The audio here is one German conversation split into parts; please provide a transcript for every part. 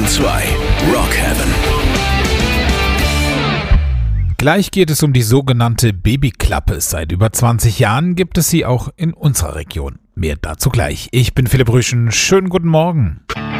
102 Rock Heaven. Gleich geht es um die sogenannte Babyklappe. Seit über 20 Jahren gibt es sie auch in unserer Region. Mehr dazu gleich. Ich bin Philipp Rüschen. Schönen guten Morgen.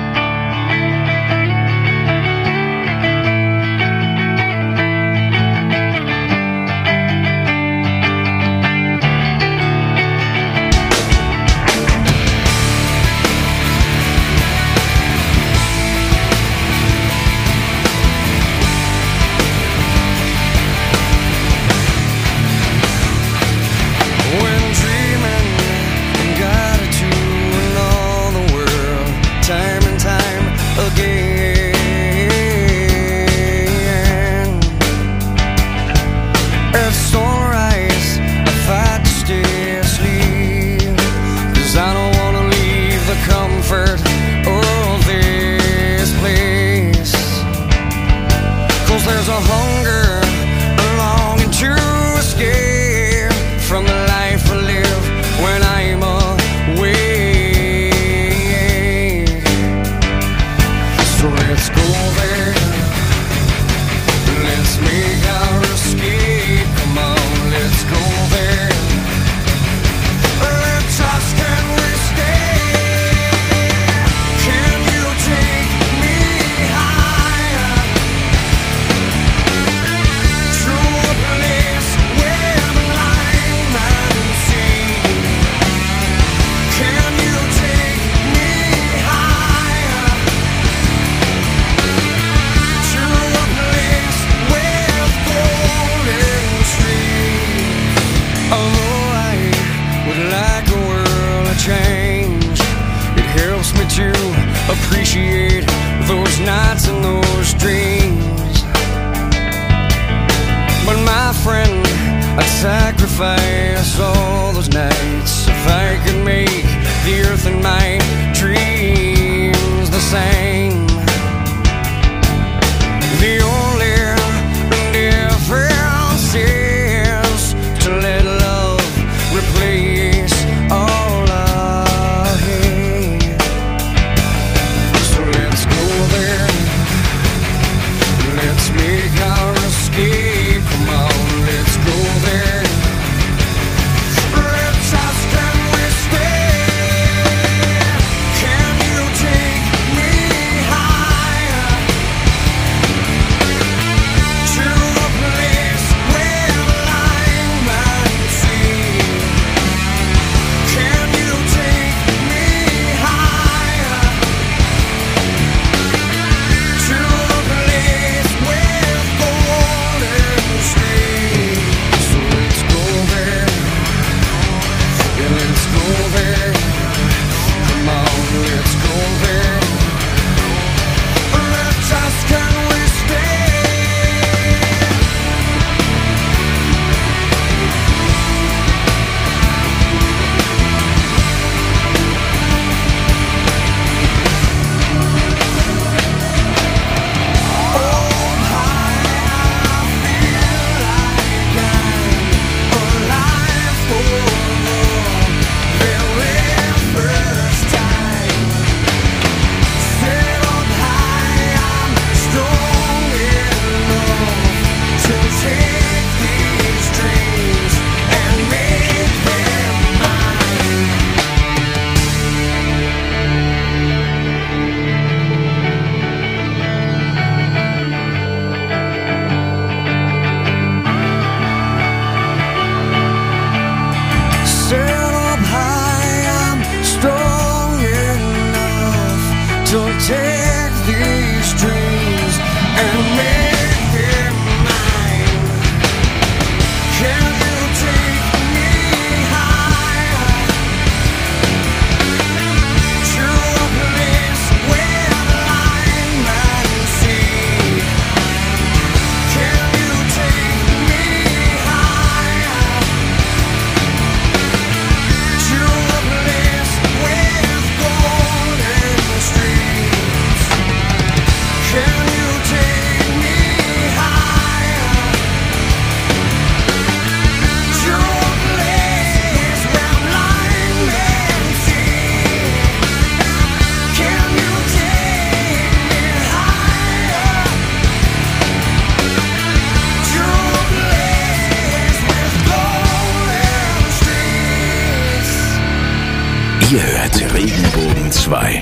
Appreciate those nights and those dreams. But my friend, I'd sacrifice all those nights if I could make the earth and my dreams the same. The only difference is to let love replace all I hate. So let's go there. Let's make our escape. Come on, let's go there. Let's ask, can we stay? Can you take me higher to a place where line might see? Can you take me higher to a place with golden streets? So let's go there. Yeah, let's go there. Come on, let's go there. Let's ask, can we stay? Take these dreams and make them mine. Can you take me higher to a place where line might see? Can you take me higher to a place with golden streets? Can you take me Regenbogen 2.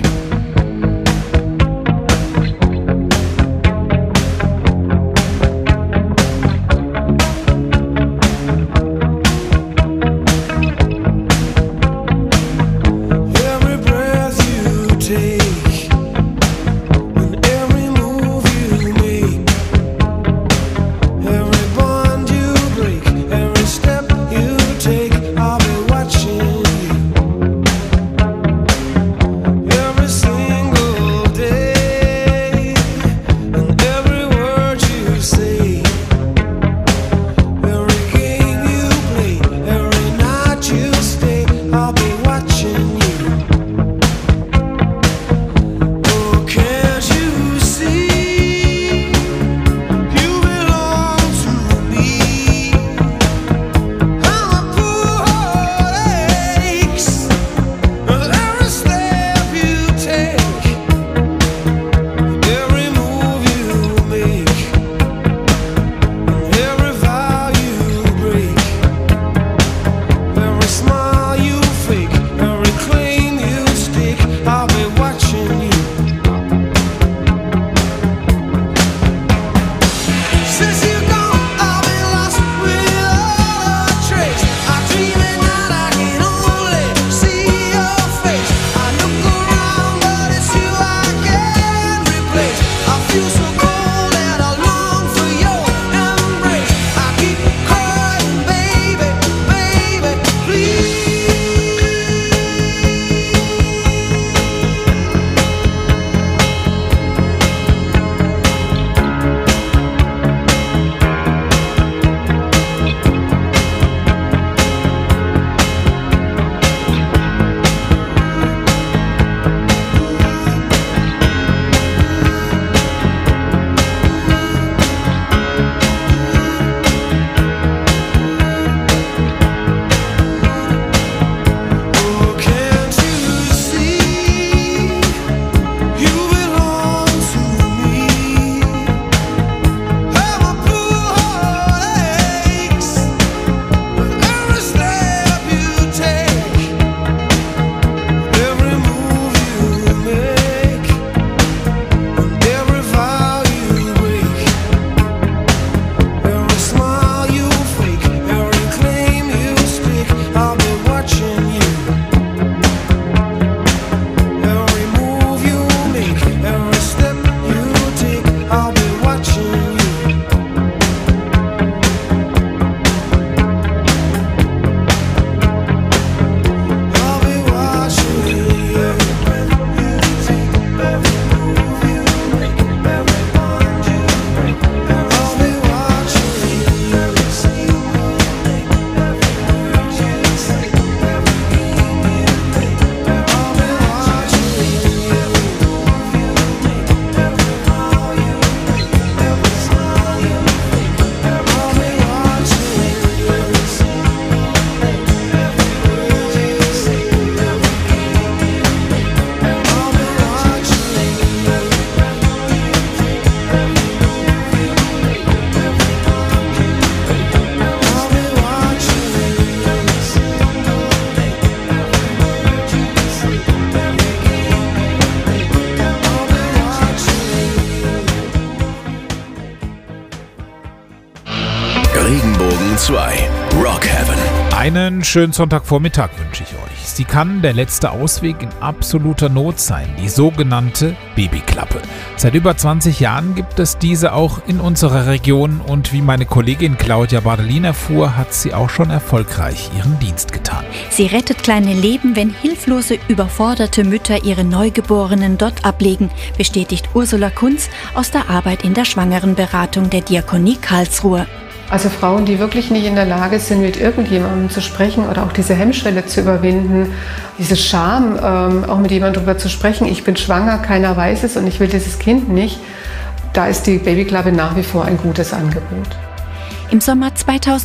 Regenbogen 2. Rock Heaven. Einen schönen Sonntagvormittag wünsche ich euch. Sie kann der letzte Ausweg in absoluter Not sein, die sogenannte Babyklappe. Seit über 20 Jahren gibt es diese auch in unserer Region und wie meine Kollegin Claudia Bardelin erfuhr, hat sie auch schon erfolgreich ihren Dienst getan. Sie rettet kleine Leben, wenn hilflose, überforderte Mütter ihre Neugeborenen dort ablegen, bestätigt Ursula Kunz aus der Arbeit in der Schwangerenberatung der Diakonie Karlsruhe. Also Frauen, die wirklich nicht in der Lage sind, mit irgendjemandem zu sprechen oder auch diese Hemmschwelle zu überwinden, diese Scham, auch mit jemandem darüber zu sprechen, ich bin schwanger, keiner weiß es und ich will dieses Kind nicht, da ist die Babyklappe nach wie vor ein gutes Angebot. Im Sommer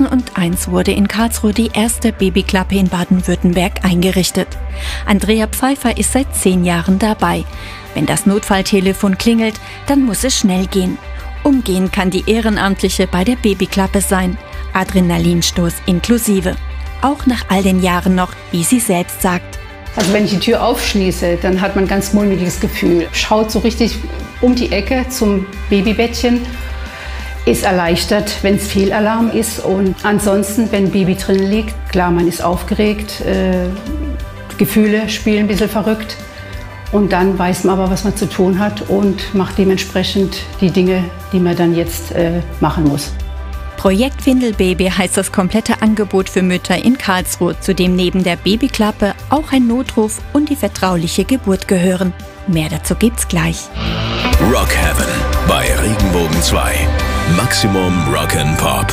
2001 wurde in Karlsruhe die erste Babyklappe in Baden-Württemberg eingerichtet. Andrea Pfeiffer ist seit 10 Jahren dabei. Wenn das Notfalltelefon klingelt, dann muss es schnell gehen. Umgehen kann die Ehrenamtliche bei der Babyklappe sein. Adrenalinstoß inklusive. Auch nach all den Jahren noch, wie sie selbst sagt. Also wenn ich die Tür aufschließe, dann hat man ein ganz mulmiges Gefühl. Schaut so richtig um die Ecke zum Babybettchen, ist erleichtert, wenn es Fehlalarm ist. Und ansonsten, wenn ein Baby drin liegt, klar, man ist aufgeregt, Gefühle spielen ein bisschen verrückt. Und dann weiß man aber, was man zu tun hat und macht dementsprechend die Dinge, die man dann jetzt machen muss. Projekt Windelbaby heißt das komplette Angebot für Mütter in Karlsruhe, zu dem neben der Babyklappe auch ein Notruf und die vertrauliche Geburt gehören. Mehr dazu gibt's gleich. Rock Heaven bei Regenbogen 2. Maximum Rock and Pop.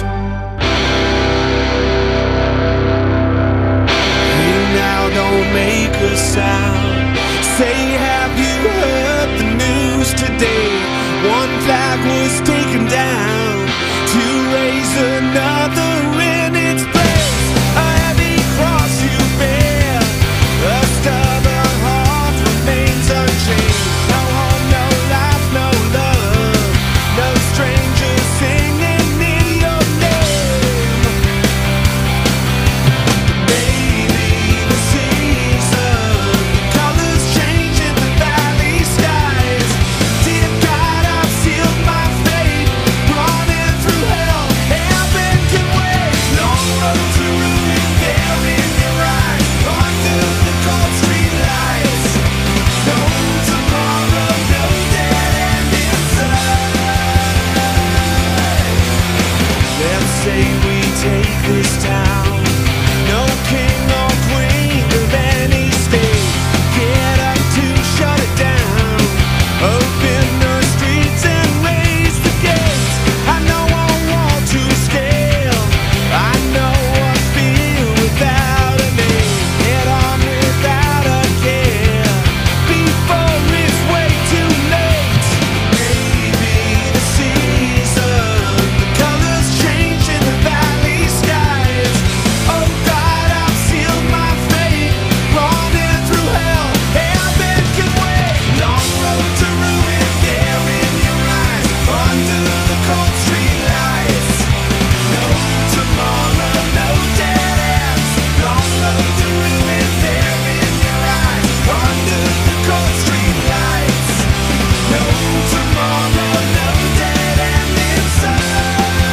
Now don't make a sound. Say, have you heard the news today? One flag was taken down to raise another in its place. A heavy cross you bear, a stubborn heart remains unchanged. No home, no life, no love, no strangers singing in your name. Baby, the season, the colors change in the valley skies. Dear God, I've sealed my fate, running through hell. Heaven can wait. Long road to ruin there in your eyes, under the cold street lights. No tomorrow, no dead end inside. Let's say we take this town. No king or queen of any state get up to shut it down. Open the streets and raise the gates. I know I want to scale. I know I feel without a name. Head on without a care before it's way too late. Maybe the season, the colors change in the valley skies. Oh God, I've sealed my fate, running through hell. Heaven can wait. Long road to ruin there in your eyes, under the cold street lights. No tomorrow, no dead ends. Long road to ruin there in your eyes, under the cold street lights. No tomorrow, no dead end inside.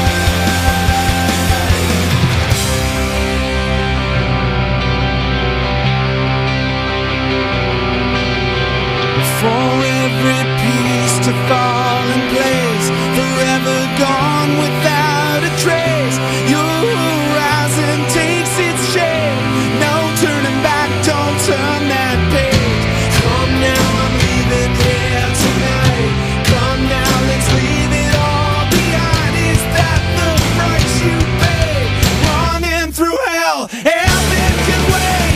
For every piece to fall in place, forever gone without a trace. Your horizon takes its shape, no turning back, don't turn that page. Come now, I'm leaving here tonight. Come now, let's leave it all behind. Is that the price you pay? Running through hell, heaven can wait.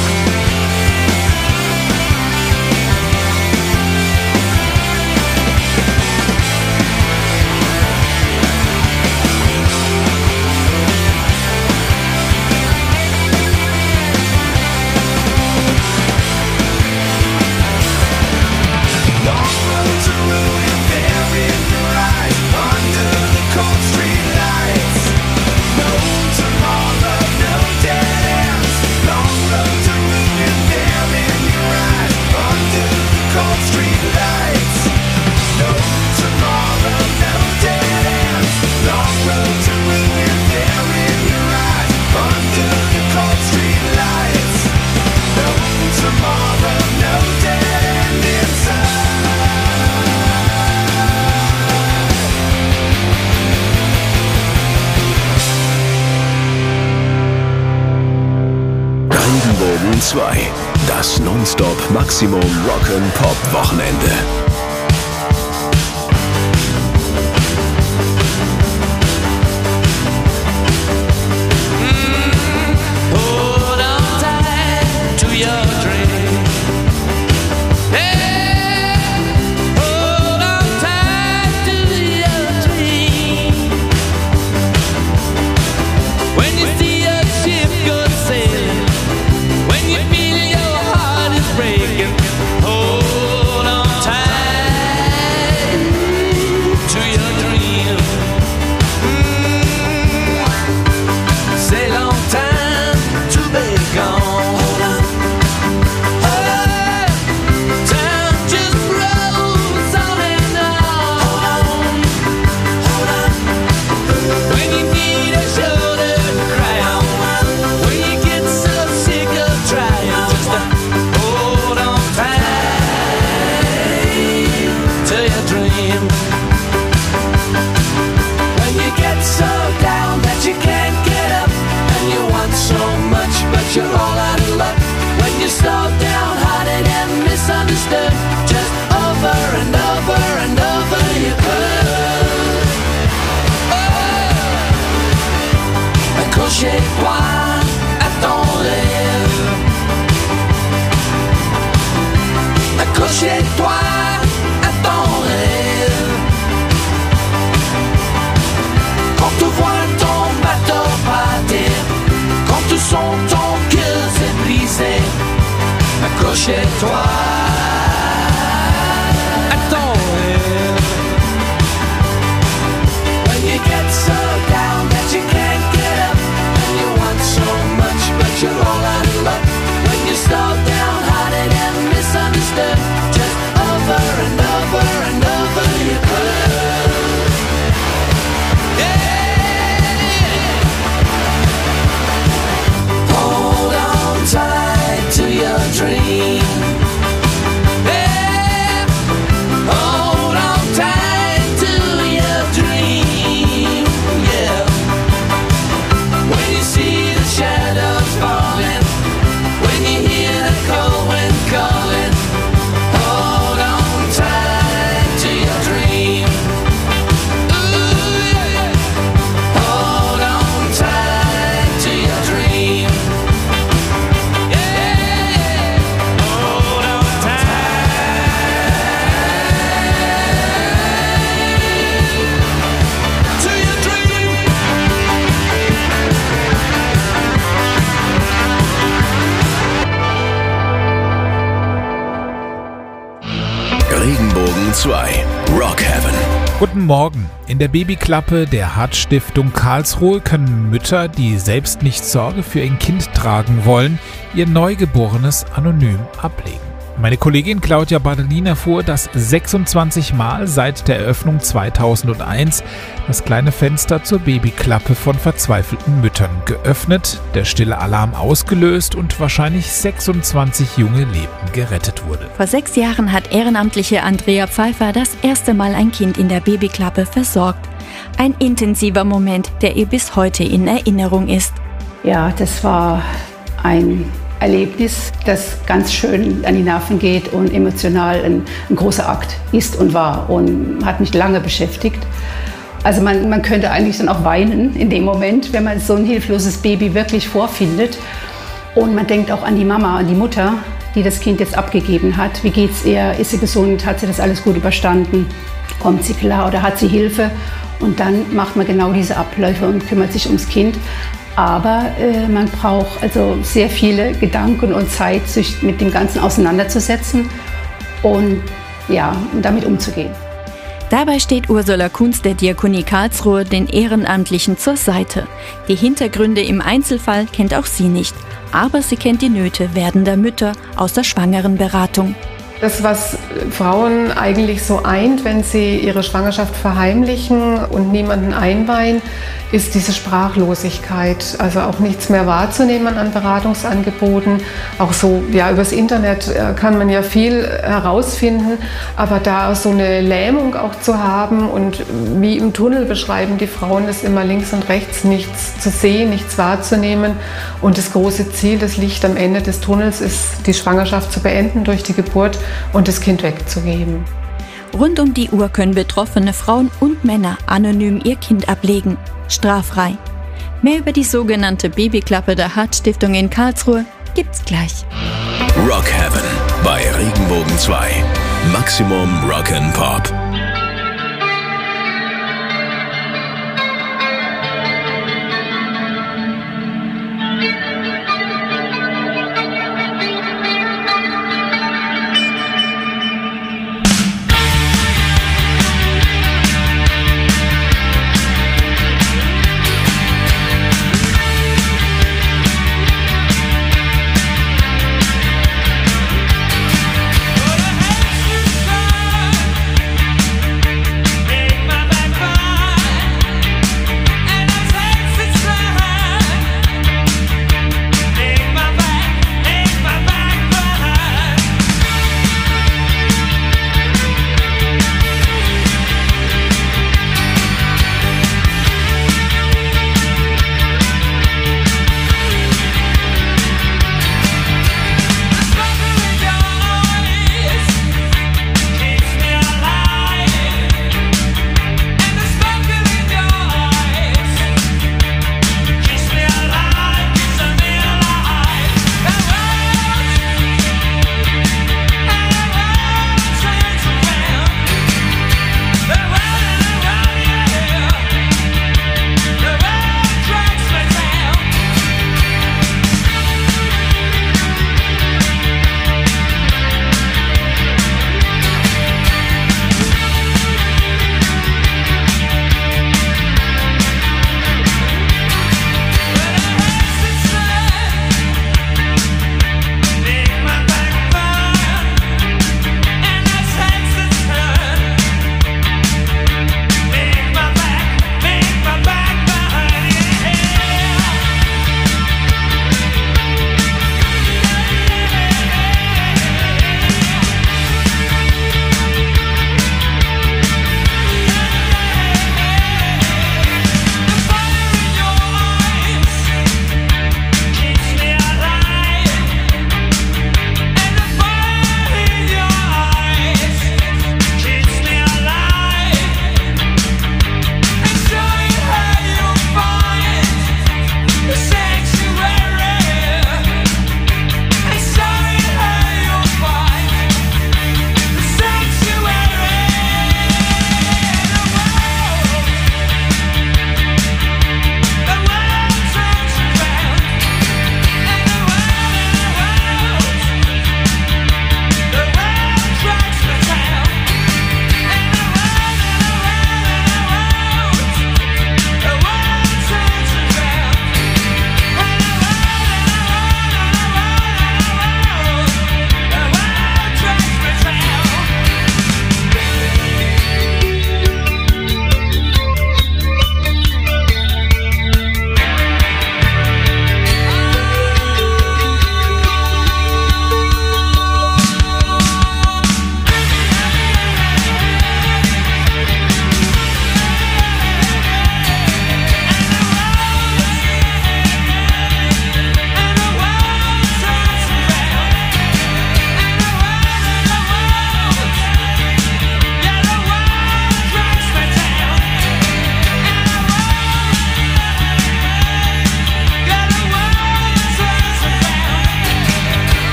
Long road to ruin there in your eyes, under the cold street lights. No tomorrow, no dead ends. Long road to ruin there in your eyes, under the cold street lights. No tomorrow, no dead ends. Long road to ruin there in your eyes, under the cold street lights. No tomorrow, no dead end inside. Regenbogen 2. Das Nonstop Maximum Rock and Pop Wochenende. Hold on tight to your dream. Hey, hold on tight to your dream. When you see a ship go sailing, when you feel your heart is breaking, hold on tight. twice. I don't live when you get so down that you can't get up, and you want so much but you're all out of luck. When you're slowed down, hearted and misunderstood, just over and over and over you could. Yeah. Hold on tight to your dream. Yeah. Hold on tight to your dream. Yeah. When you see the shadows falling, when you hear the cold wind calling, hold on tight to your dream. Ooh, yeah, yeah. Hold on tight to your dream. Yeah, hold on tight to your dream. Regenbogen 2 Rock Heaven. Guten Morgen. In der Babyklappe der Hart-Stiftung Karlsruhe können Mütter, die selbst nicht Sorge für ihr Kind tragen wollen, ihr Neugeborenes anonym ablegen. Meine Kollegin Claudia Bardelin erfuhr, dass 26 Mal seit der Eröffnung 2001 das kleine Fenster zur Babyklappe von verzweifelten Müttern geöffnet, der stille Alarm ausgelöst und wahrscheinlich 26 junge Leben gerettet wurde. Vor 6 Jahren hat ehrenamtliche Andrea Pfeiffer das erste Mal ein Kind in der Babyklappe versorgt. Ein intensiver Moment, der ihr bis heute in Erinnerung ist. Ja, das war ein Erlebnis, das ganz schön an die Nerven geht und emotional ein großer Akt ist und war und hat mich lange beschäftigt. Also man könnte eigentlich dann auch weinen in dem Moment, wenn man so ein hilfloses Baby wirklich vorfindet. Und man denkt auch an die Mama, an die Mutter, die das Kind jetzt abgegeben hat. Wie geht's ihr? Ist sie gesund? Hat sie das alles gut überstanden? Kommt sie klar oder hat sie Hilfe? Und dann macht man genau diese Abläufe und kümmert sich ums Kind. Aber man braucht also sehr viele Gedanken und Zeit, sich mit dem Ganzen auseinanderzusetzen und ja, damit umzugehen. Dabei steht Ursula Kunz der Diakonie Karlsruhe den Ehrenamtlichen zur Seite. Die Hintergründe im Einzelfall kennt auch sie nicht, aber sie kennt die Nöte werdender Mütter aus der Schwangerenberatung. Das, was Frauen eigentlich so eint, wenn sie ihre Schwangerschaft verheimlichen und niemanden einweihen, ist diese Sprachlosigkeit. Also auch nichts mehr wahrzunehmen an Beratungsangeboten. Auch so, ja, übers Internet kann man ja viel herausfinden, aber da so eine Lähmung auch zu haben und wie im Tunnel beschreiben die Frauen es immer links und rechts, nichts zu sehen, nichts wahrzunehmen. Und das große Ziel, das Licht am Ende des Tunnels ist, die Schwangerschaft zu beenden durch die Geburt und das Kind wegzugeben. Rund um die Uhr können betroffene Frauen und Männer anonym ihr Kind ablegen. Straffrei. Mehr über die sogenannte Babyklappe der Hart-Stiftung in Karlsruhe gibt's gleich. Rock Heaven bei Regenbogen 2. Maximum Rock'n'Pop.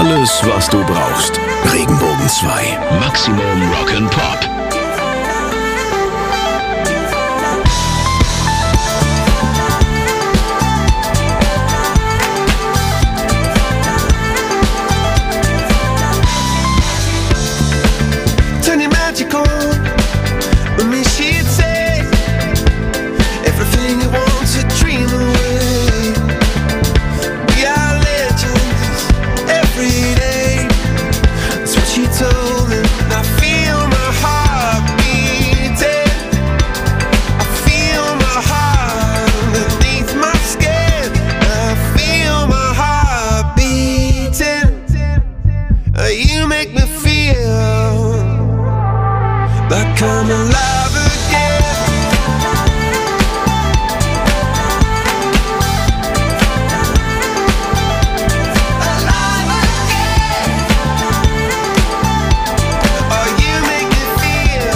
Alles, was du brauchst. Regenbogen 2. Maximum Rock'n'Pop. Turn your magic on. With me, she'd say everything you want to dream away. We are legends every day. That's what she told me. And I feel my heart beating. I feel my heart underneath my skin. I feel my heart beating. You make me feel like I'm alive again. Alive again. Oh, you make me feel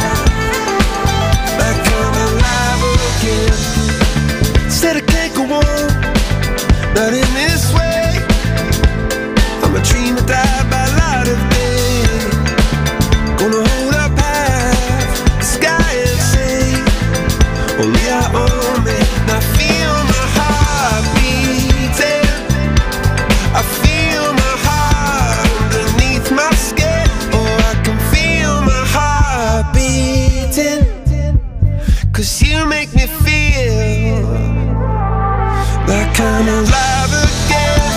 like I'm alive again. Said I can't go on, not in this way. I'm a dreamer, die by light of day. Gonna hold up half the sky and say, only I own me. And I feel my heart beating. I feel my heart underneath my skin. Oh, I can feel my heart beating. 'Cause you make me feel like I'm alive again.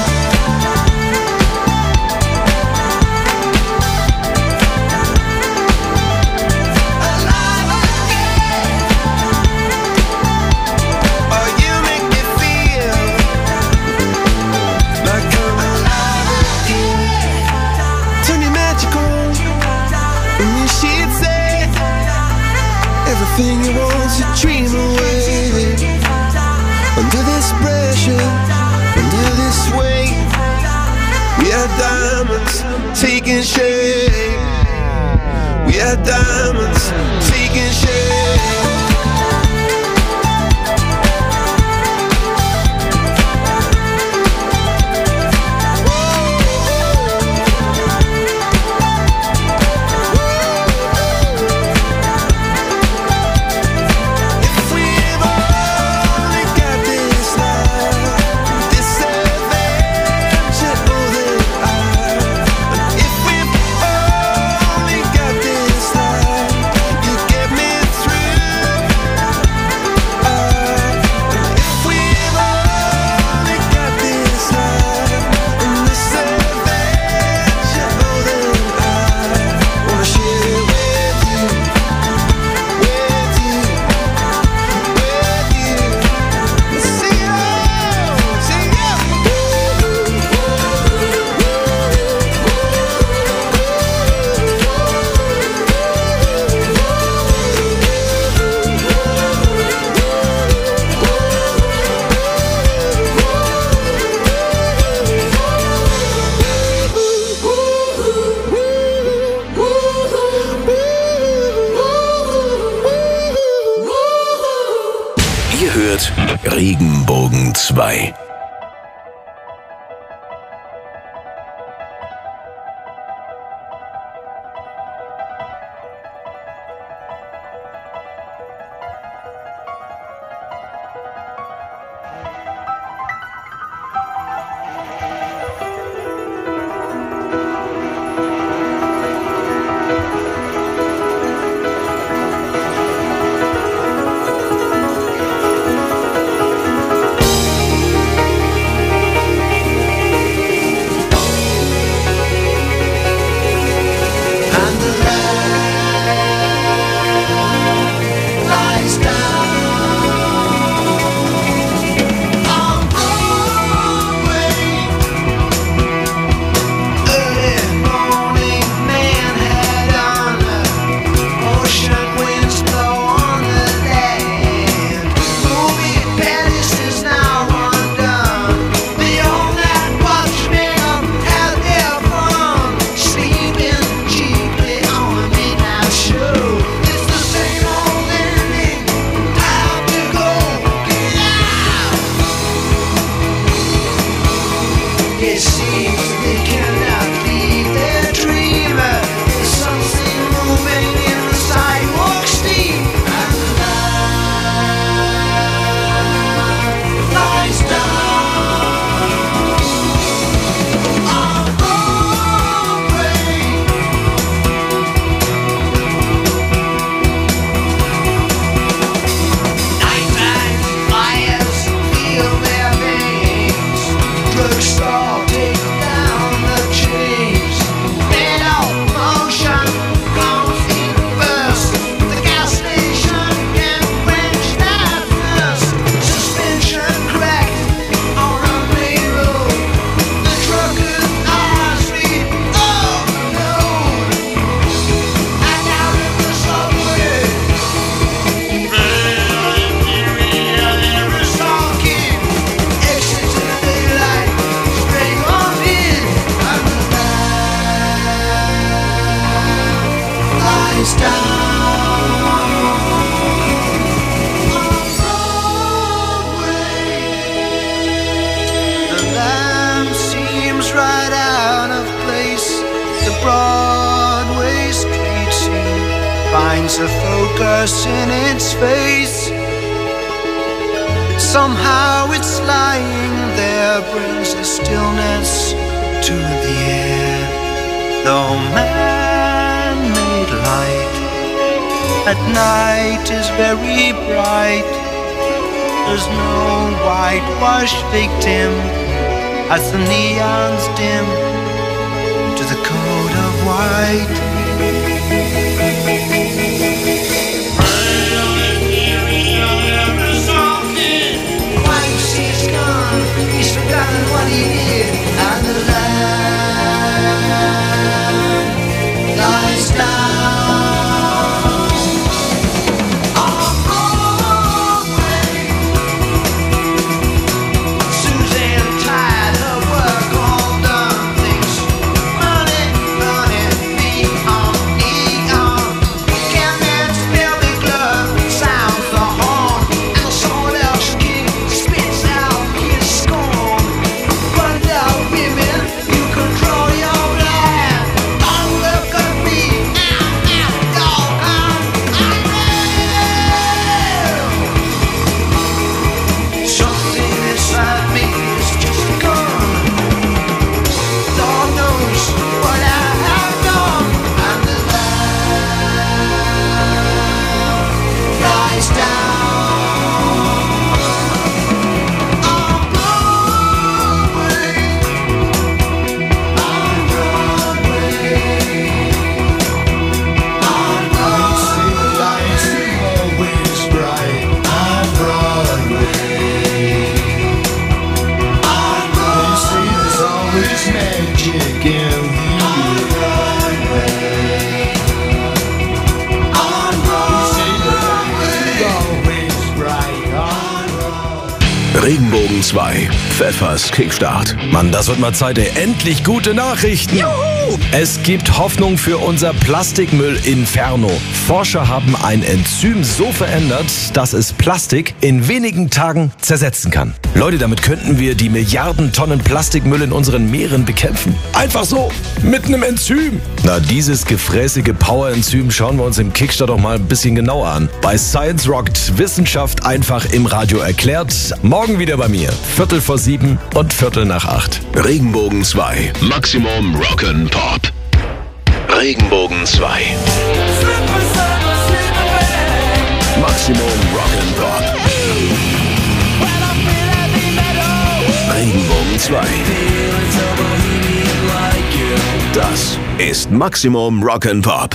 Alive again. Oh, you make me feel like I'm alive again. Turn your magic on, and you she'd say everything you want to dream away. Under this pressure, under this weight, we are diamonds taking shape. We are diamonds taking shape. If we've only got this life, this adventure, oh then and if we've only got this life, you get me through. And if we've only got this life and this adventure, oh then I wanna share it with you, with you, with you. See you, see you. Ihr hört Regenbogen 2. brings a focus in its face. Somehow it's lying there, brings a stillness to the air. Though man-made light at night is very bright, there's no whitewashed victim as the neons dim to the code of white. He's gone, he's forgotten what he did, and the land lies down on Broadway. Suzanne tired of work, all done things, running, neon, can't spell the glove, sounds the horn, and the someone else king spits out his scorn. But now women, you control your land. Oh, look at me, dog, I'm real. Something inside me is just gone. Lord knows what I have done, and the land lies down. Regenbogen 2, Pfeffers Kickstart. Mann, das wird mal Zeit, ey. Endlich gute Nachrichten. Juhu! Es gibt Hoffnung für unser Plastikmüll-Inferno. Forscher haben ein Enzym so verändert, dass es Plastik in wenigen Tagen zersetzen kann. Leute, damit könnten wir die Milliarden Tonnen Plastikmüll in unseren Meeren bekämpfen. Einfach so, mit einem Enzym. Na, dieses gefräßige Power-Enzym schauen wir uns im Kickstart doch mal ein bisschen genauer an. Bei Science Rockt Wissenschaft einfach im Radio erklärt. Morgen wieder bei mir. 7:15 und 7:45. Regenbogen 2. Maximum Rock'n'Pop. Regenbogen 2. Maximum Rock'n'Pop. Regenbogen 2. Das ist Maximum Rock'n'Pop.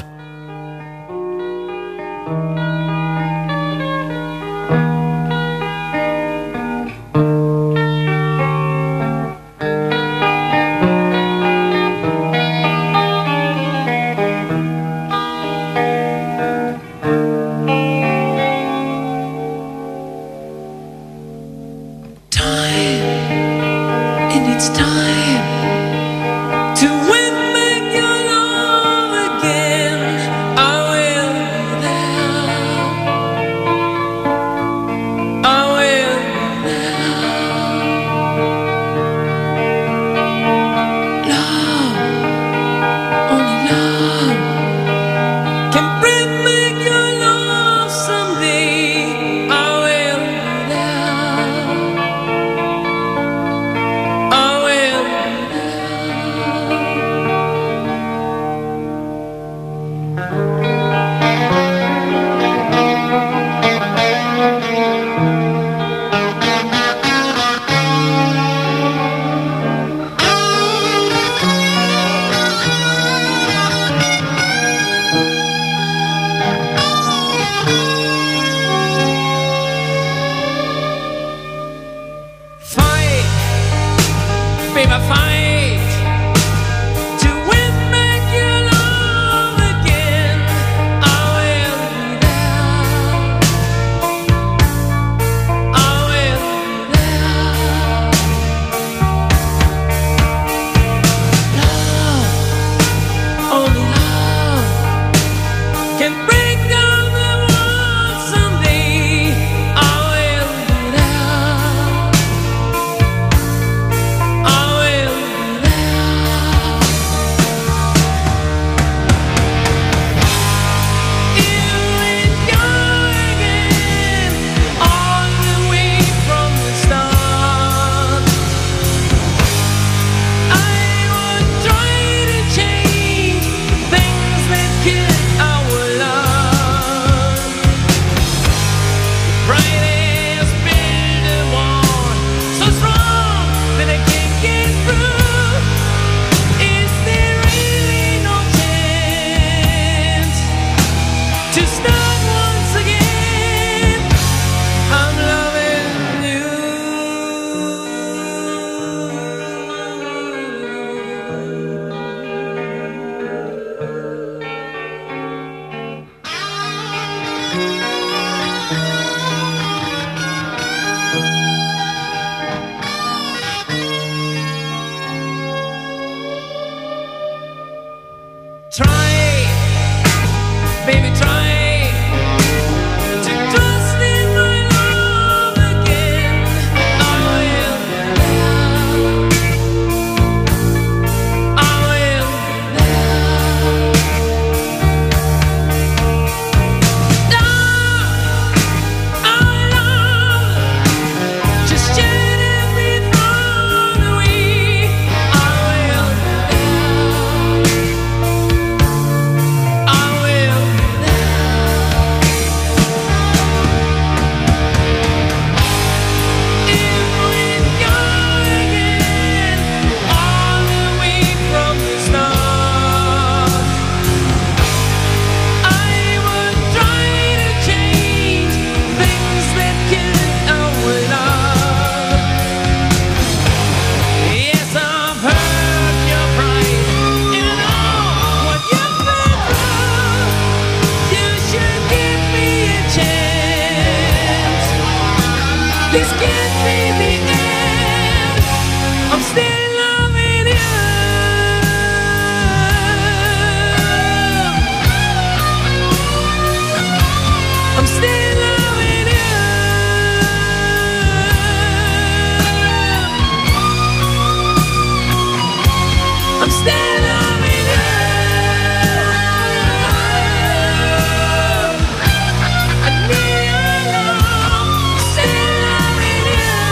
This can't be the end. I'm still loving you. I'm still loving you. I'm still loving you. I need your love. Still loving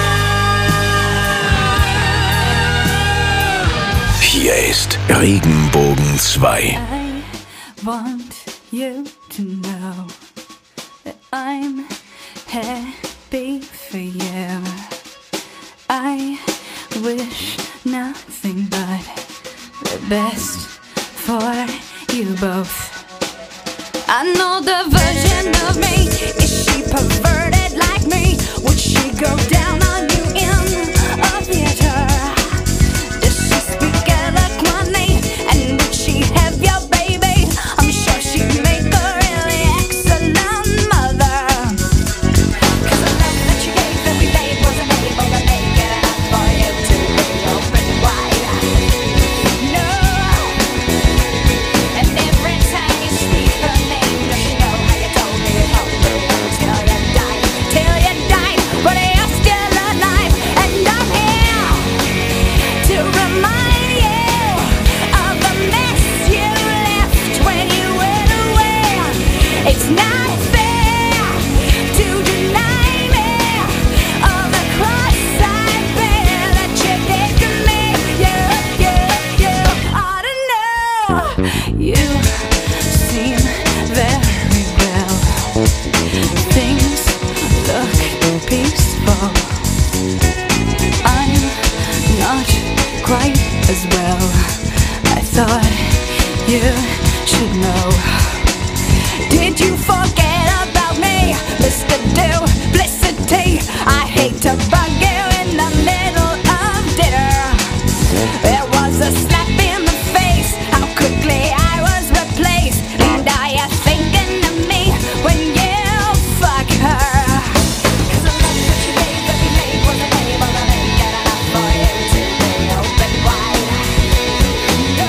you. Hier ist Regenbogen 2. I want you to know that I'm happy for you. I wish nothing but the best for you both. I know the version of me. Is she perverted like me? Would she go down on you in a theater? Does she speak eloquently? And would she have your baby? I'm sure she'd make a really excellent mother. 'Cause the love that you gave every day wasn't able to make it enough for you to be open wide. No. And every time you speak her name, does she know how you told me it all till you died, till you died, but you're still alive, and I'm here to remind you of the mess you left when you went away. It's not fair to deny me of the cross I bear that you gave to me. You ought to know. You seem very well. Things look peaceful. I'm not quite as well. I thought you should know. Did you forget about me, Mr. Duplicity? I hate to bug you in the middle of dinner. There was a slap in the face, how quickly I was replaced. And are you thinking of me when you fuck her? 'Cause the love that you gave every day wasn't able to make it enough for you to be open wide. No.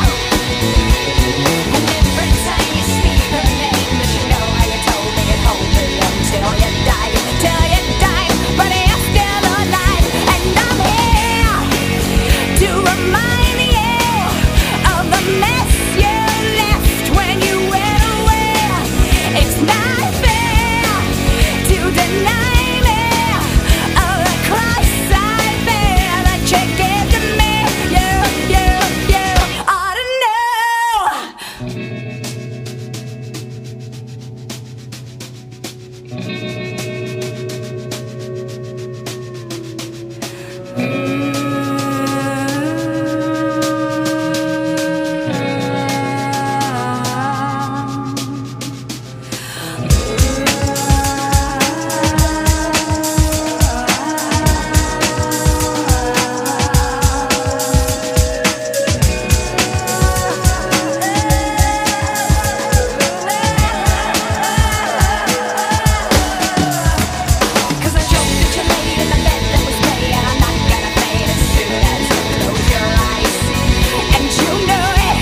And every time you speak her name, does she know how you told me it hold me until you died, till you died, but you're still alive, and I'm here to remind you of the mess you left when you went away. It's not fair to deny me of the cross I bear that you gave to me. You ought to know. Cause I joked that you laid in the bed that was me, and I'm not gonna fade as soon as you close your eyes. And you know it.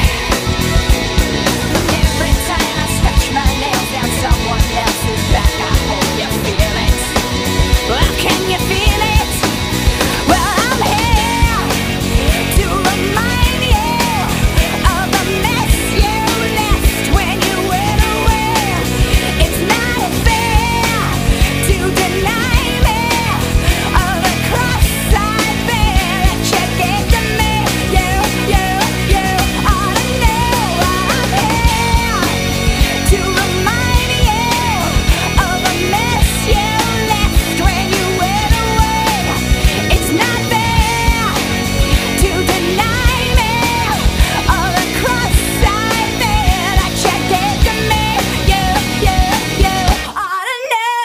Every time I scratch my nails down someone else's back, I hope you feel it. Well, can you feel it? Well, I'm here to remind you of the mess you left when you went away. It's not fair to deny me of the cross I bear that you gave to me. You ought to know I'm here to remind you of the mess you left when you went away. It's not fair to deny me of the cross I bear that you gave to me. You ought to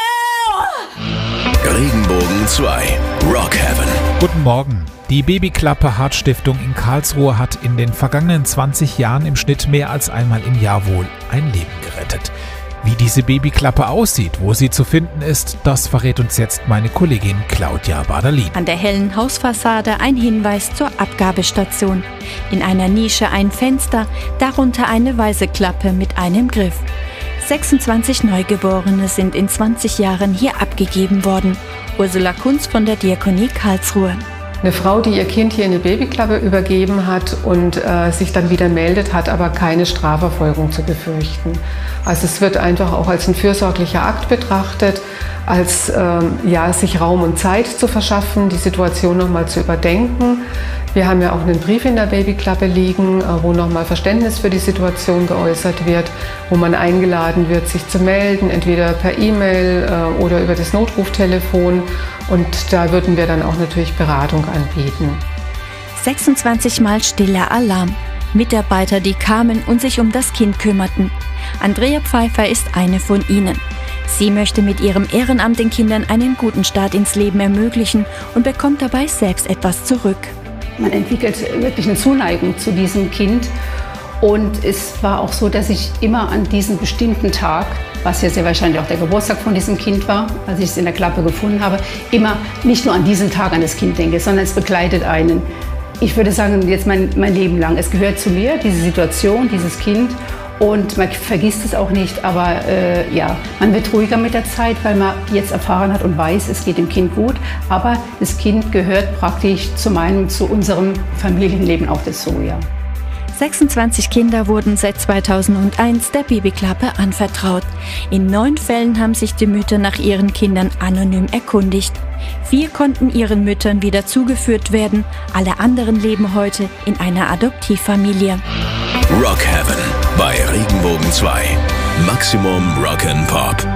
know. Regenbogen 2. Rock Heaven. Guten Morgen. Die Babyklappe Heart Stiftung in Karlsruhe hat in den vergangenen 20 Jahren im Schnitt mehr als einmal im Jahr wohl ein Leben gerettet. Wie diese Babyklappe aussieht, wo sie zu finden ist, das verrät uns jetzt meine Kollegin Claudia Baderlin. An der hellen Hausfassade ein Hinweis zur Abgabestation. In einer Nische ein Fenster, darunter eine weiße Klappe mit einem Griff. 26 Neugeborene sind in 20 Jahren hier abgegeben worden. Ursula Kunz von der Diakonie Karlsruhe. Eine Frau, die ihr Kind hier in eine Babyklappe übergeben hat und sich dann wieder meldet, hat aber keine Strafverfolgung zu befürchten. Also es wird einfach auch als ein fürsorglicher Akt betrachtet, als sich Raum und Zeit zu verschaffen, die Situation nochmal zu überdenken. Wir haben ja auch einen Brief in der Babyklappe liegen, wo nochmal Verständnis für die Situation geäußert wird, wo man eingeladen wird, sich zu melden, entweder per E-Mail oder über das Notruftelefon. Und da würden wir dann auch natürlich Beratung anbieten. 26 Mal stiller Alarm. Mitarbeiter, die kamen und sich um das Kind kümmerten. Andrea Pfeiffer ist eine von ihnen. Sie möchte mit ihrem Ehrenamt den Kindern einen guten Start ins Leben ermöglichen und bekommt dabei selbst etwas zurück. Man entwickelt wirklich eine Zuneigung zu diesem Kind. Und es war auch so, dass ich immer an diesem bestimmten Tag, was ja sehr wahrscheinlich auch der Geburtstag von diesem Kind war, als ich es in der Klappe gefunden habe, immer nicht nur an diesen Tag an das Kind denke, sondern es begleitet einen. Ich würde sagen, jetzt mein Leben lang. Es gehört zu mir, diese Situation, dieses Kind. Und man vergisst es auch nicht, aber man wird ruhiger mit der Zeit, weil man jetzt erfahren hat und weiß, es geht dem Kind gut. Aber das Kind gehört praktisch zu unserem Familienleben auch dazu, ja. 26 Kinder wurden seit 2001 der Babyklappe anvertraut. In 9 Fällen haben sich die Mütter nach ihren Kindern anonym erkundigt. 4 konnten ihren Müttern wieder zugeführt werden. Alle anderen leben heute in einer Adoptivfamilie. Rock Heaven bei Regenbogen 2. Maximum Rock'n'Pop.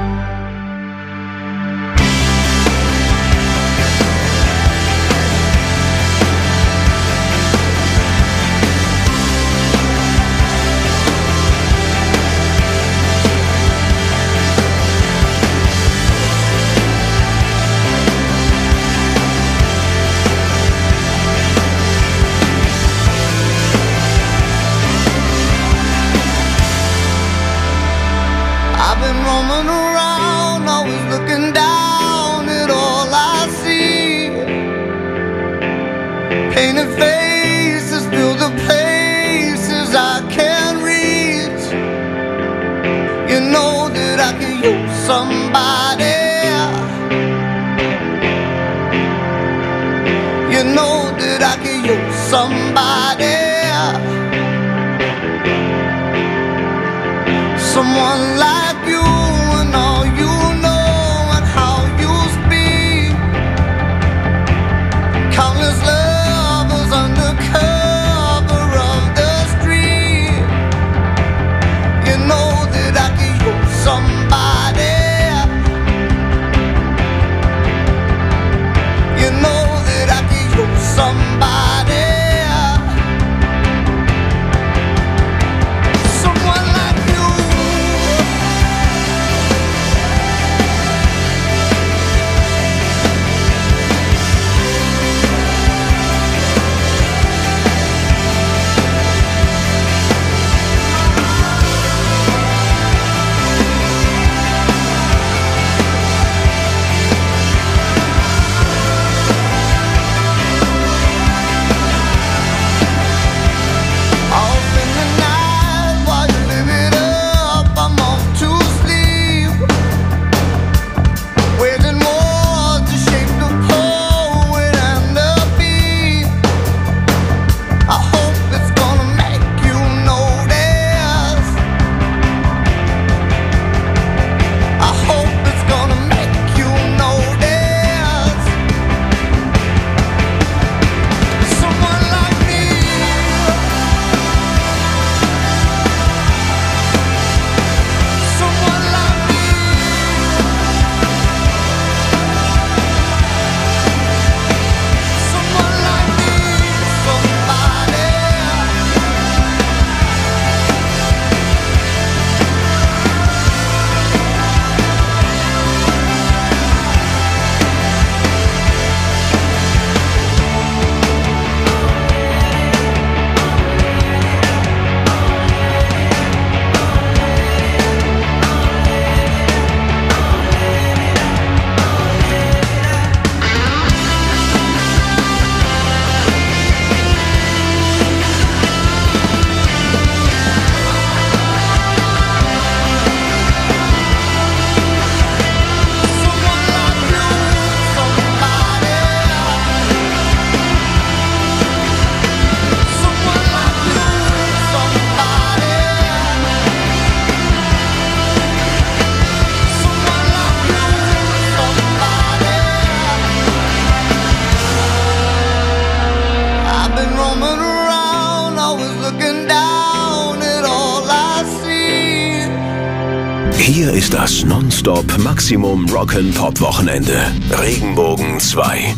I've been roaming around, always looking down at all I see. Painted faces fill the places I can't reach. You know that I can use somebody. You know that I can use somebody. Someone like you and all you know and how you speak. Countless lovers under cover of the street. You know that I can use somebody. You know that I can use somebody. Someone like you. Hier ist das Nonstop Maximum Rock'n'Pop Wochenende. Regenbogen 2.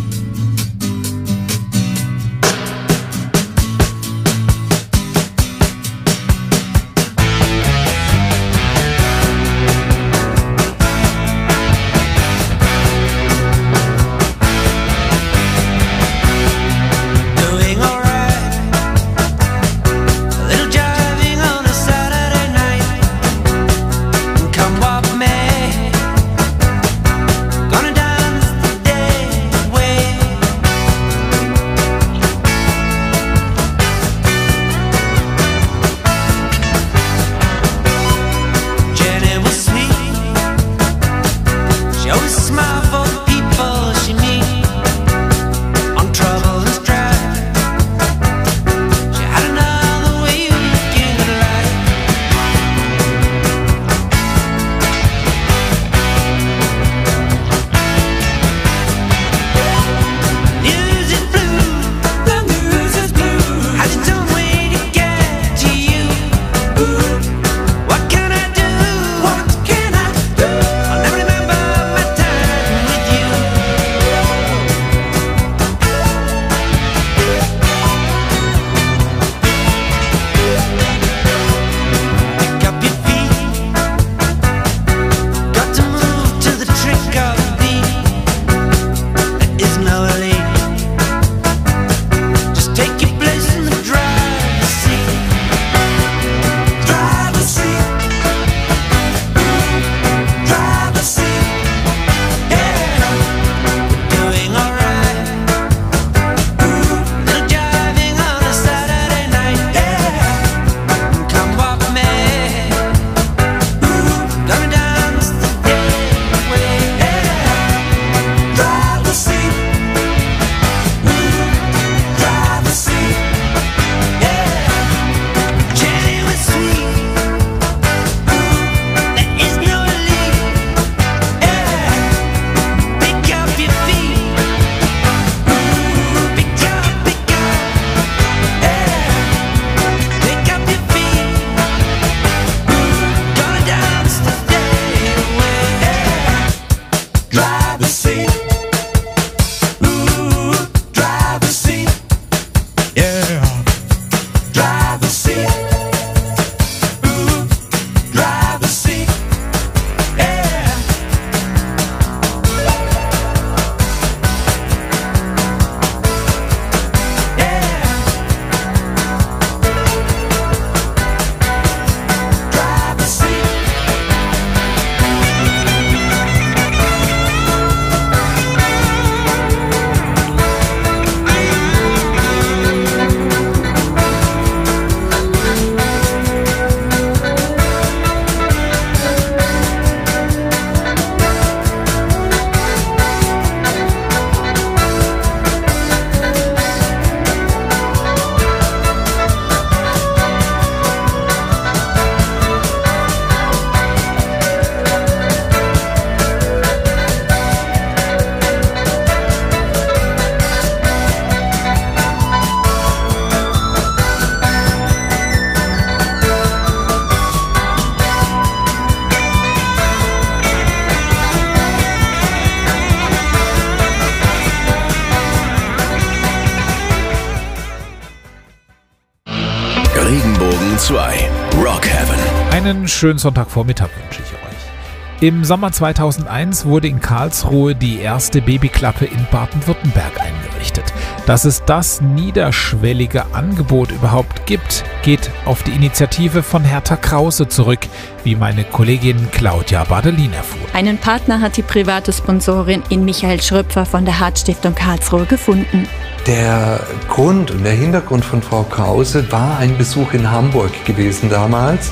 Regenbogen 2. Rock Heaven. Einen schönen Sonntagvormittag wünsche ich euch. Im Sommer 2001 wurde in Karlsruhe die erste Babyklappe in Baden-Württemberg eingerichtet. Dass es das niederschwellige Angebot überhaupt gibt, geht auf die Initiative von Hertha Krause zurück, wie meine Kollegin Claudia Badelin erfuhr. Einen Partner hat die private Sponsorin in Michael Schröpfer von der Hart-Stiftung Karlsruhe gefunden. Der Grund und der Hintergrund von Frau Krause war ein Besuch in Hamburg gewesen damals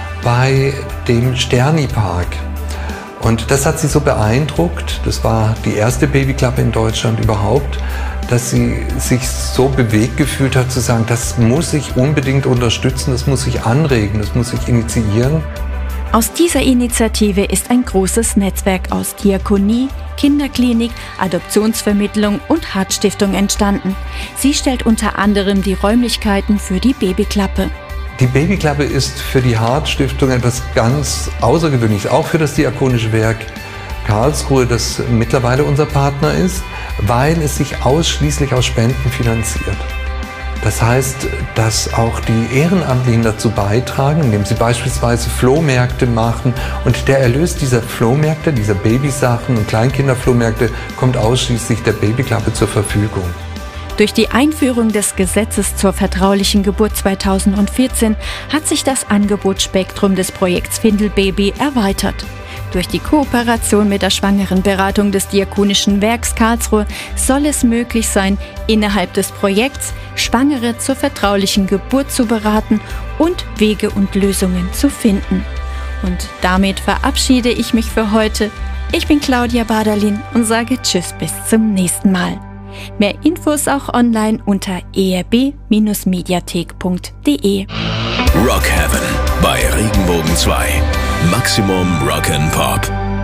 bei dem Sterni-Park. Und das hat sie so beeindruckt, das war die erste Babyklappe in Deutschland überhaupt, dass sie sich so bewegt gefühlt hat zu sagen, das muss ich unbedingt unterstützen, das muss ich anregen, das muss ich initiieren. Aus dieser Initiative ist ein großes Netzwerk aus Diakonie, Kinderklinik, Adoptionsvermittlung und Hart-Stiftung entstanden. Sie stellt unter anderem die Räumlichkeiten für die Babyklappe. Die Babyklappe ist für die Hart-Stiftung etwas ganz Außergewöhnliches, auch für das Diakonische Werk Karlsruhe, das mittlerweile unser Partner ist, weil es sich ausschließlich aus Spenden finanziert. Das heißt, dass auch die Ehrenamtlichen dazu beitragen, indem sie beispielsweise Flohmärkte machen, und der Erlös dieser Flohmärkte, dieser Babysachen und Kleinkinderflohmärkte kommt ausschließlich der Babyklappe zur Verfügung. Durch die Einführung des Gesetzes zur vertraulichen Geburt 2014 hat sich das Angebotsspektrum des Projekts Findelbaby erweitert. Durch die Kooperation mit der Schwangerenberatung des Diakonischen Werks Karlsruhe soll es möglich sein, innerhalb des Projekts Schwangere zur vertraulichen Geburt zu beraten und Wege und Lösungen zu finden. Und damit verabschiede ich mich für heute. Ich bin Claudia Baderlin und sage Tschüss bis zum nächsten Mal. Mehr Infos auch online unter erb-mediathek.de. Rock Heaven bei Regenbogen 2. Maximum Rock and Pop.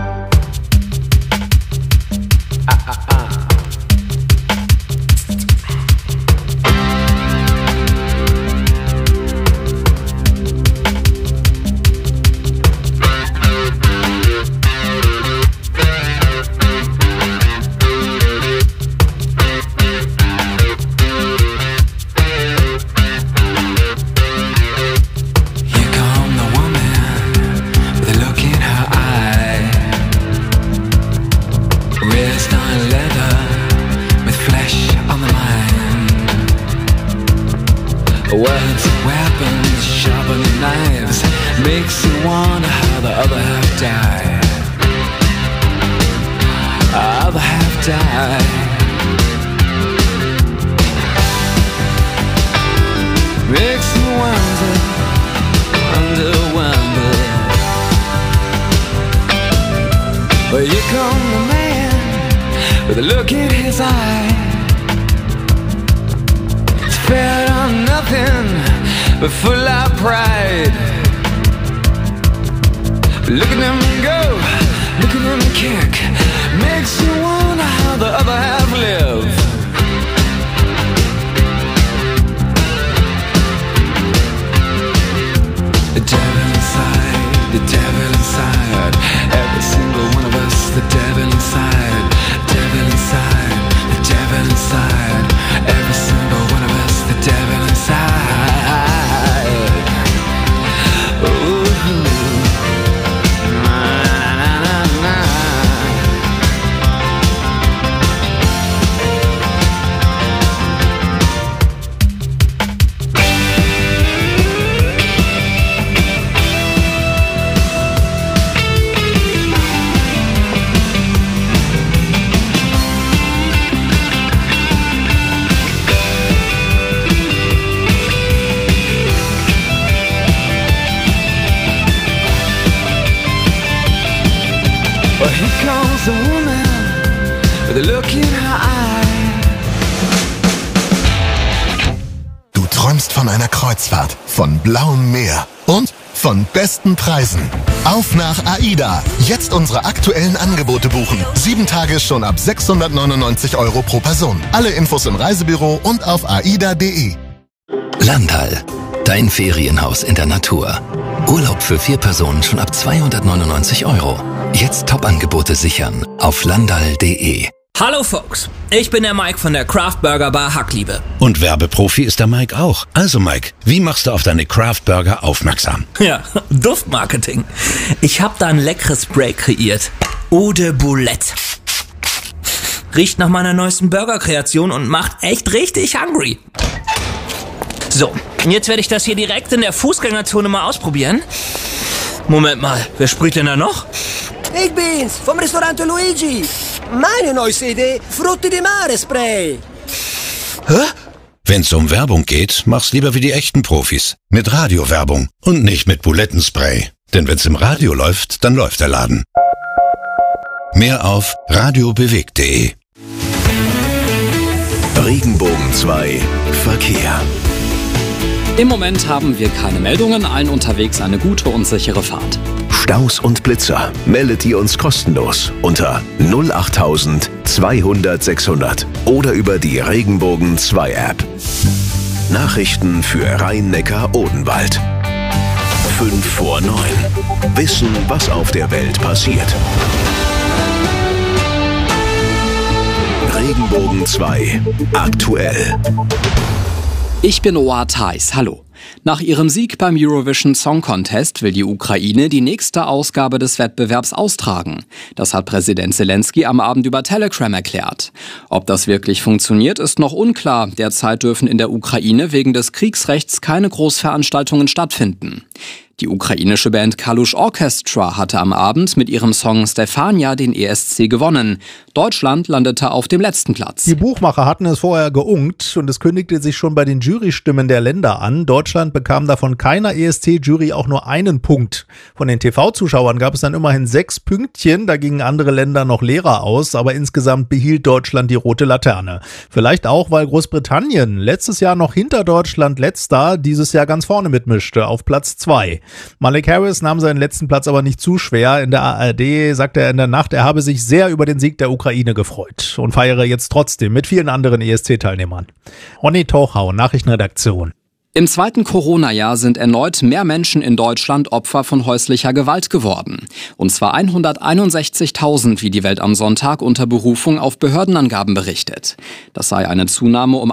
Words, weapons, sharpened knives, makes you wonder how the other half died. Other half died. Makes you wonder. Well, here come the man with a look in his eye. Fed on nothing but full of pride. Look at him go, look at him kick. Makes you wonder how the other half live. The devil inside, the devil inside. Every single one of us, the devil inside. Devil inside, the devil inside. Every single one of us, the devil inside. Ooh. Na, na, na, na. Well, here comes a woman with a look in her eye. Du träumst von einer Kreuzfahrt, von blauem Meer und von besten Preisen. Auf nach AIDA. Jetzt unsere aktuellen Angebote buchen. 7 Tage schon ab 699 € pro Person. Alle Infos im Reisebüro und auf aida.de. Landal, dein Ferienhaus in der Natur. Urlaub für 4 Personen schon ab 299 €. Jetzt Top-Angebote sichern auf landal.de. Hallo Folks, ich bin der Mike von der Craft Burger Bar Hackliebe. Und Werbeprofi ist der Mike auch. Also Mike, wie machst du auf deine Craft Burger aufmerksam? Ja, Duftmarketing. Ich habe da ein leckeres Spray kreiert. Eau de Boulette. Riecht nach meiner neuesten Burger-Kreation und macht echt richtig hungry. So, jetzt werde ich das hier direkt in der Fußgängerzone mal ausprobieren. Moment mal, wer sprüht denn da noch? Ich bin's, vom Restaurant Luigi. Meine neueste Idee, Frutti di Mare Spray. Hä? Wenn's um Werbung geht, mach's lieber wie die echten Profis. Mit Radiowerbung und nicht mit Bulettenspray. Denn wenn's im Radio läuft, dann läuft der Laden. Mehr auf radiobewegt.de. Regenbogen 2 Verkehr. Im Moment haben wir keine Meldungen, allen unterwegs eine gute und sichere Fahrt. Staus und Blitzer meldet ihr uns kostenlos unter 08000 200 600 oder über die Regenbogen 2 App. Nachrichten für Rhein-Neckar-Odenwald. 5 vor 9. Wissen, was auf der Welt passiert. Regenbogen 2. Aktuell. Ich bin Oa Thais, hallo. Nach ihrem Sieg beim Eurovision Song Contest will die Ukraine die nächste Ausgabe des Wettbewerbs austragen. Das hat Präsident Zelensky am Abend über Telegram erklärt. Ob das wirklich funktioniert, ist noch unklar. Derzeit dürfen in der Ukraine wegen des Kriegsrechts keine Großveranstaltungen stattfinden. Die ukrainische Band Kalush Orchestra hatte am Abend mit ihrem Song Stefania den ESC gewonnen. Deutschland landete auf dem letzten Platz. Die Buchmacher hatten es vorher geunkt und es kündigte sich schon bei den Jurystimmen der Länder an. Deutschland bekam davon keiner ESC-Jury auch nur einen Punkt. Von den TV-Zuschauern gab es dann immerhin 6 Pünktchen, da gingen andere Länder noch leerer aus, aber insgesamt behielt Deutschland die rote Laterne. Vielleicht auch, weil Großbritannien letztes Jahr noch hinter Deutschland letzter, dieses Jahr ganz vorne mitmischte, auf Platz 2. Malik Harris nahm seinen letzten Platz aber nicht zu schwer. In der ARD sagte er in der Nacht, er habe sich sehr über den Sieg der Ukraine gefreut und feiere jetzt trotzdem mit vielen anderen ESC-Teilnehmern. Ronny Tochau, Nachrichtenredaktion. Im zweiten Corona-Jahr sind erneut mehr Menschen in Deutschland Opfer von häuslicher Gewalt geworden. Und zwar 161.000, wie die Welt am Sonntag unter Berufung auf Behördenangaben berichtet. Das sei eine Zunahme um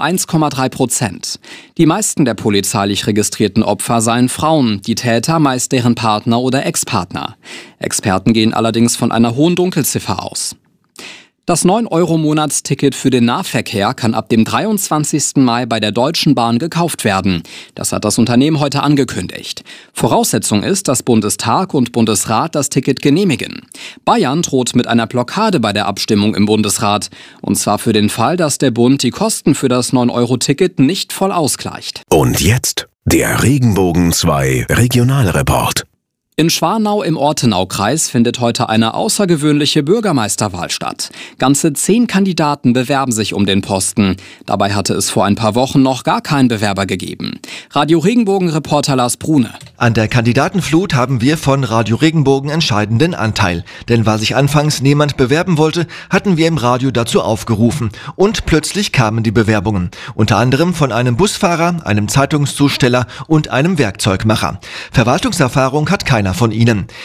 1,3%. Die meisten der polizeilich registrierten Opfer seien Frauen, die Täter meist deren Partner oder Ex-Partner. Experten gehen allerdings von einer hohen Dunkelziffer aus. Das 9-Euro-Monatsticket für den Nahverkehr kann ab dem 23. Mai bei der Deutschen Bahn gekauft werden. Das hat das Unternehmen heute angekündigt. Voraussetzung ist, dass Bundestag und Bundesrat das Ticket genehmigen. Bayern droht mit einer Blockade bei der Abstimmung im Bundesrat. Und zwar für den Fall, dass der Bund die Kosten für das 9-Euro-Ticket nicht voll ausgleicht. Und jetzt der Regenbogen 2 Regionalreport. In Schwarnau im Ortenaukreis findet heute eine außergewöhnliche Bürgermeisterwahl statt. Ganze 10 Kandidaten bewerben sich um den Posten. Dabei hatte es vor ein paar Wochen noch gar keinen Bewerber gegeben. Radio Regenbogen-Reporter Lars Brune. An der Kandidatenflut haben wir von Radio Regenbogen entscheidenden Anteil. Denn weil sich anfangs niemand bewerben wollte, hatten wir im Radio dazu aufgerufen. Und plötzlich kamen die Bewerbungen. Unter anderem von einem Busfahrer, einem Zeitungszusteller und einem Werkzeugmacher. Verwaltungserfahrung hat keiner von ihnen.